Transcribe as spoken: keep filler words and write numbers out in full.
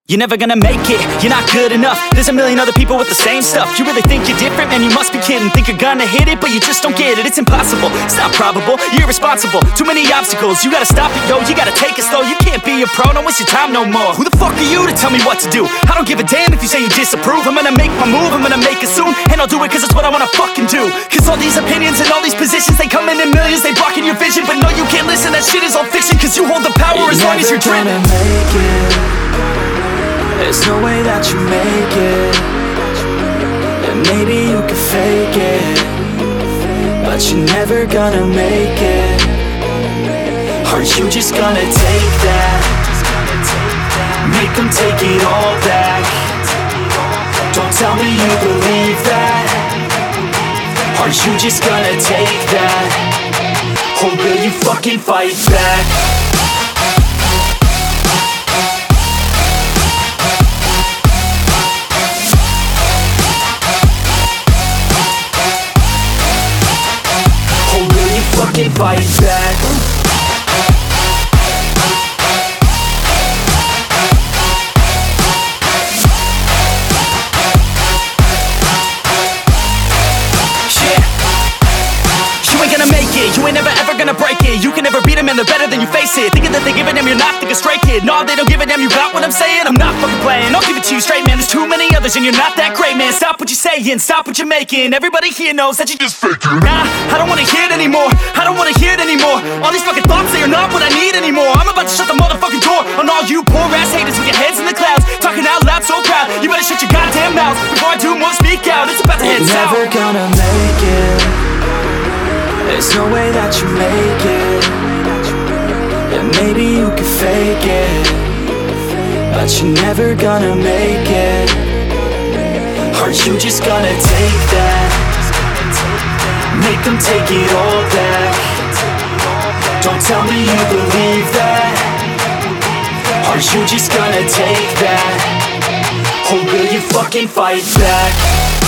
You're never gonna make it, you're not good enough. There's a million other people with the same stuff. You really think you're different? Man, you must be kidding. Think you're gonna hit it, but you just don't get it. It's impossible, it's not probable, you're irresponsible. Too many obstacles, you gotta stop it, yo. You gotta take it slow, you can't be a pro. Don't waste your time no more. Who the fuck are you to tell me what to do? I don't give a damn if you say you disapprove. I'm gonna make my move, I'm gonna make it soon. And I'll do it cause it's what I wanna fucking do. Cause all these opinions and all these positions, they come in in millions, they blocking your vision. But no, you can't listen, that shit is all fiction. Cause you hold the power you're as long as you're driven. Make it. There's no way that you make it. And maybe you can fake it, but you're never gonna make it. Are you just gonna take that? Make them take it all back. Don't tell me you believe that. Are you just gonna take that? Or will you fucking fight back? Fucking fight back. Yeah. You ain't gonna make it, you ain't never ever gonna break it. You can never beat them and they're better than you, face it. Thinking that they give a damn, you're not, think a straight kid. No, they don't give a damn, you got what I'm saying? I'm not fucking playing, I'll give it to you straight, man. There's too many others and you're not that great, man. Stop what you're saying, stop what you're making. Everybody here knows that you just faking. Nah, I don't wanna hear it anymore, I don't wanna hear it anymore. All these fucking thoughts, they are not what I need anymore. I'm about to shut the motherfucking door on all you poor ass haters with your heads in the clouds, talking out loud so proud. You better shut your goddamn mouth before I do more speak out. It's about to head south. Never gonna make it. There's no way that you make it. And maybe you can fake it, but you're never gonna make it. Are you just gonna take that? Make them take it all back. Don't tell me you believe that. Are you just gonna take that? Or will you fucking fight back?